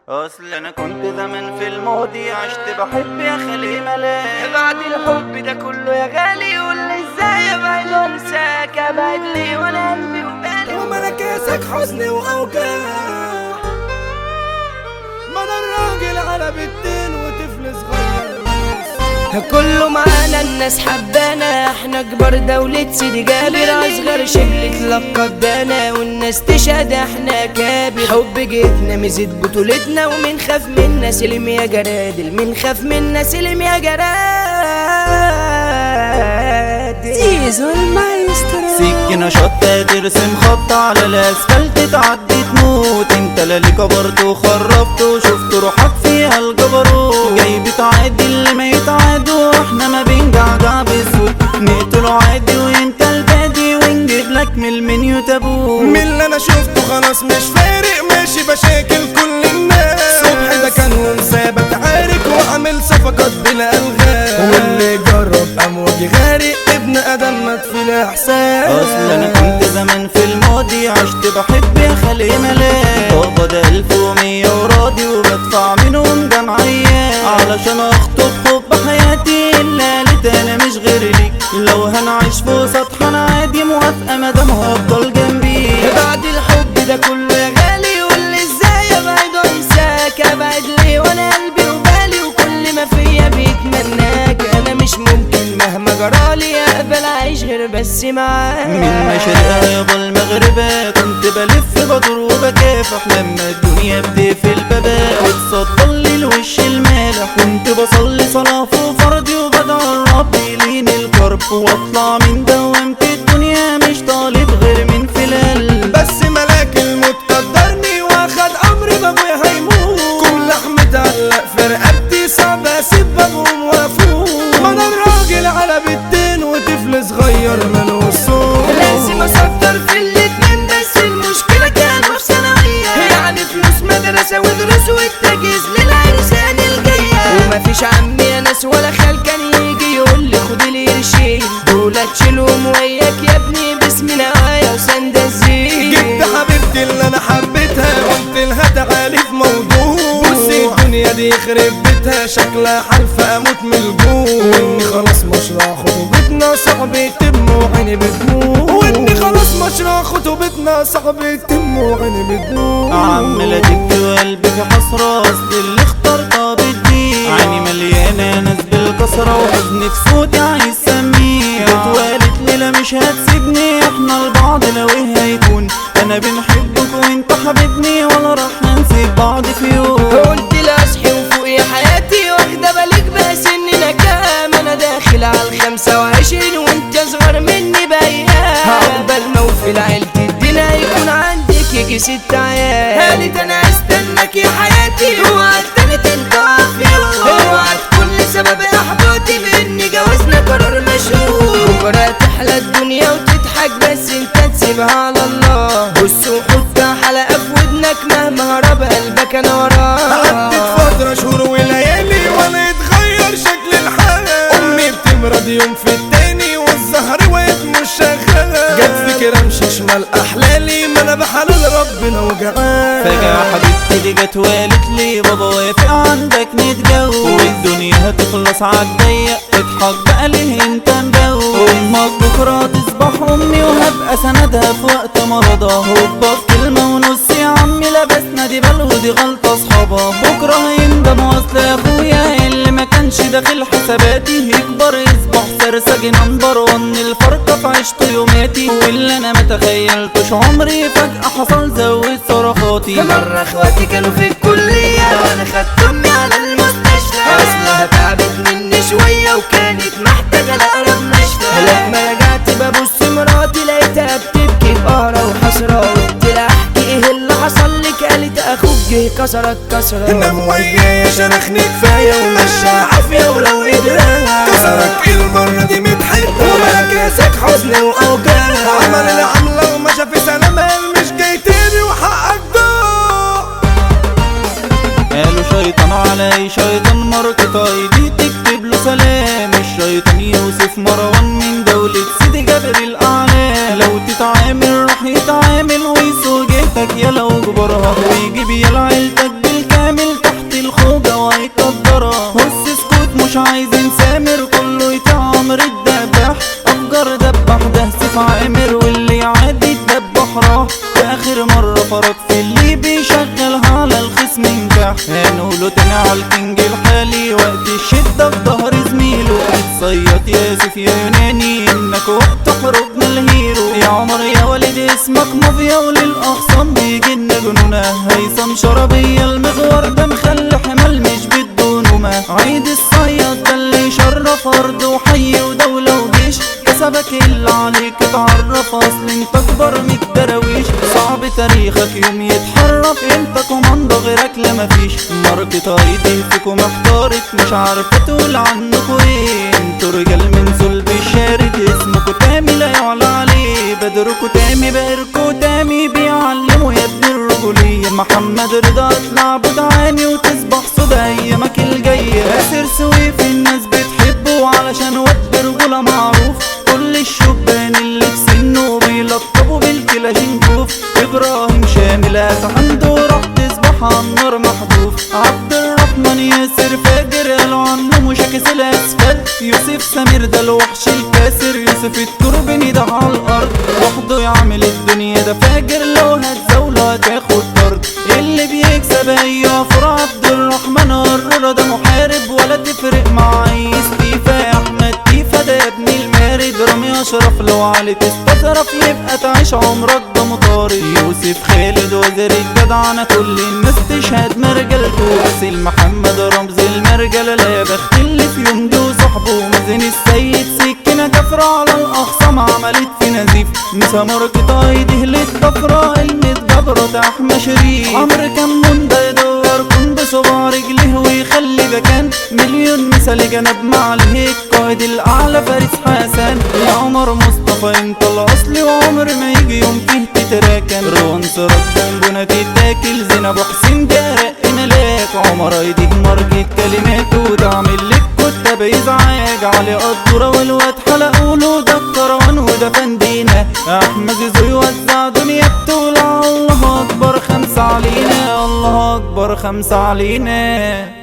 اصل انا كنت زمان في الماضي عشت بحب يا خلي ملاك. بعد الحب ده كله يا غالي قول لي ازاي ابعد وانساك، ابعد لي وانا قلبي وبالي وما كاسك حزن واوجاع. ما انا الراجل على بنتين وطفل صغير كله معانا الناس حبانا، احنا كبار دولة سيدي جابر، اصغر شبل لقب دانا والناس تشهد احنا كابر. حب جيتنا مزيد بطولتنا ومن خاف منا سلم يا جرادل، من خاف منا سلم يا جرادل. زيزو المايسترو سكينة شطة ترسم خط على الاسفلت تعدي تموت. انت لا اللي كبرت وخربت وشفت روحك فيها الجبروت. جاي بتعادي اللي ما يتعادوا، احنا ما بنجعجع بسود. نقتله عادي وانت البادي ونجيب لك من المنيو تابوت. من اللي انا شفته خلاص مش فارق، ماشي بشاكل كل الناس. صبح ده كان وانسى بتعارك وعامل صفقات بلا الغاز، واللي جرب امواجي غارق ابن ادم مات في الاحساس. اصل انا كنت زمان في الماضي عشت بحب يا خلي ملاك. بابا ده 1100 وراضي وبدفع منهم جمعيات علشان اخطب حب حياتي اللي قالت انا مش غير ليك. لو هنعيش في سطح انا عادي موافقه مادام هفضل جنبي. بعد الحب ده كله يا غالي قول لي ازاي ابعد وانساك، ابعد لي وانا قلبي وبالي وكل ما فيا بيتمناك. انا مش ممكن مهما جرالي اقبل اعيش غير بس معاك. من مشارقها يابا المغربة كنت بلف بدور وبكافح لما الدنيا بتقفل بابها وتصدر لي الوش المالح. كنت بصلي صلاة فوق فرضي وبدعو الرب يلين الكرب واطلع من دوامة الدنيا مش طالب غير من فلال. بس ملاك الموت قدرني واخد امري بابويا هيموت. كل لحمة تعلق في رقبتي صعب اسيب بابهم وافوق. ما انا الراجل على بنتين وطفل صغير مالوش صوت. لازم اصدر في الاتنين بس المشكلة كانوا في ثانوية، يعني فلوس مدرسة ودروس والتجهيز للعرسان الجاية. ومفيش عمي يا ناس ولا خال كان يجي يقول لي خد لي قرشين دول تشيلهم وياك يا ابني باسم نوايا وسند الزين. جبت حبيبتي اللي انا حبيتها قلت لها تعالي في موضوع. بصي الدنيا دي يخرب بيتها شكلها حلفة اموت من الجوع. واني خلاص مشروع خطوبتنا صعب يتم وعيني بتموت. واني خلاص مشروع خطوبتنا صعب يتم وعيني بتموت. عمالة تبكي وقلبي في حسرة اصل اللي اخترتها بتضيع. عيني مليانة ناس بالكسرة وحزن في صوتي عايز سميع. اتوالت ليلة مش هتسيبني احنا لبعض لو ايه هيكون. انا بنحبك وانت حبيبني ولا راح نسيب بعض في يوم. قلت لي اصحي وفوقي حياتي واخدة بالك بس اننا كام. انا داخل على 25 وانت اصغر مني بايام. عقبال ما وفي عيلتي الدنيا يكون عندك يجي 6 عيال. قالت انا استناك يا حياتي اوعى تاني تنضاف يا اوعى تكون لسبب احباطي لان جوازنا قرار مشهور. بكره تحلى الدنيا وتضحك بس انت تسيبها على الله. بص وحط حلقة في ودنك مهما هرب قلبك انا وراه. عدت فترة شهور وليالي ولا يتغير شكل الحال. امي بتمرض يوم في التاني والزهر وقت مش شغالة. جت فكرة امشي شمال احلالي ما انا بحلال ربنا وجعان. فجأة حبيبتي دي جت وقالت لي بابا وافق عندك نتجوز والدنيا هتخلص عالضيق. اضحك بقى ليه انت مجوز. امك بكرة تصبح امي وهبقى سندها في وقت مرضها. هوبا في كلمة ونص يا عمي لبسنا دي بل ودي غلطة اصحابها. بكرة هيندم اصل يا اخويا اللي ما كانش داخل حساباتي يكبر يصبح سرسجي نمبر 1 الفرقة في عشت يوماتي. واللي انا ما تخيلتش عمري فجأة حصل زود صرخاتي. مرة اخواتي كانوا في الكلية وانا خدت امي على المستشفى. اصلها تعبت مني شوية وكانت محتاجة لأقرب مشفى. لما رجعت ببص مراتي لقيتها بتبكي بقهرة وحسرة. قلت لها احكي ايه اللي حصل لك قالت اخوك جه كسرك كسرة. انام ويايا شرخني كفاية ومشى عافية ولو قدرها. كسرك المرة دي متحب وما كاسك حزن واوجاع. عمل العملة وما شاف سلامة مش جاي تاني وحقك ضاع. قالوا شيطان علي شيطان ماركة ايدي تكتب له سلام. الشيطان يوسف مروان من دولة سيدي جابر الاعلى. لو تتعامل راح يتعامل ويسوق جهتك يا لو جبرها ويجيب يا عيلتك بالكامل. بيشغلها على الخصم نجاح. هنقوله تاني على الكينج الحالي وقت الشدة في ظهر زميله. اتصيط ياسف يا يوناني انك وقت حروبنا الهيرو. يا عمر يا ولد اسمك مافيا وللاخصام بيجن جنونه. هيثم شربية المغوار ده مخلي حمل مش بدونه ما. عيد الصياد ده اللي يشرف ارض وحي ودولة وجيش. كسبك اللي عليك اتعرف اصل انت اكبر من الدراويش. صعب تاريخك يوم يتحرف انت كوماندا غيرك لا مفيش. ماركة ايدي فيكم محتارك مش عارفة تقول عنكوا ايه. انتوا رجال من صلب الشارد اسمكوا تامي لا يعلى عليه. بدركوا تامي بقركوا تامي بيعلموا يا ابن الرجولية. محمد رضا اطلع بدعاني وتصبح صدى ايامك الجاية. ياسر سويف الناس بتحبه علشان واد رجولة معروف. كل الشبان اللي في سنه بيلقبوا بالكلاشينكوف. ابراهيم شاملات عنده راح تصبح على النار محذوف. عبد الرحمن ياسر فاجر قالوا عنه مشاكس الاسفل. يوسف سمير ده الوحش الكاسر. يوسف التربني ده على الارض وحده يعمل الدنيا ده فاجر. لو هتزاوله هتاخد طرد. اللي بيكسب هيقف عبد الرحمن قرر ده محارب ولا تفرق مع اي استيفا. احمد تيفا ده ابن المارد. رامي اشرف لو علي تستظرف يبقى تعيش عمرك ده مطارد. يوسف خالد وزير الجدعنة كل الناس تشهد مرجلته. واسيل محمد رمز المرجلة لا يا بخت اللي في يوم دو صاحبه. مازن السيد سكينة كفرة على الاخصام عملت في نزيف. مسا ماركة ايده للطفرة المتجبرة احمى شريف. عمرو كمون ده يدور كن بصباع رجله ويخلي مكان. مليون مثال جنب مع الهيك قائد الاعلى فارس حسن. يا عمر مصطفى انت الاصلي وعمر ما يجي يوم فيه تتراكن. روان سراج بونبونة تتاكل. زين ابو حسين ده رق ملاك. عمر ايديه ماركة كلماته تعمل لك كتاب يزعاج. علي قدورة والواد حلقوله ده الكروان وده فندينا. احمد زوي وزع دنيا بتولع. الله اكبر خمسة علينا الله اكبر خمسة علينا.